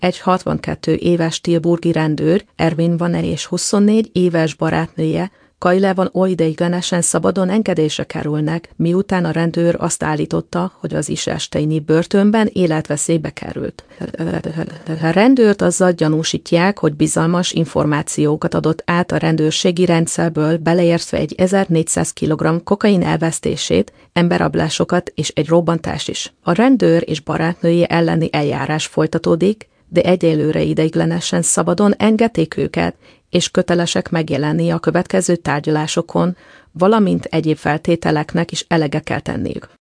egy 62 éves tilburgi rendőr, Erwin Vanner és 24 éves barátnője, Kyle van ideiglenesen szabadon engedésre kerülnek, miután a rendőr azt állította, hogy az Isersteini börtönben életveszélybe került. A rendőrt azzal gyanúsítják, hogy bizalmas információkat adott át a rendőrségi rendszerből, beleértve egy 1400 kg kokain elvesztését, emberrablásokat és egy robbantást is. A rendőr és barátnője elleni eljárás folytatódik, de egyelőre ideiglenesen szabadon engedték őket, és kötelesek megjelenni a következő tárgyalásokon, valamint egyéb feltételeknek is eleget kell tenniük.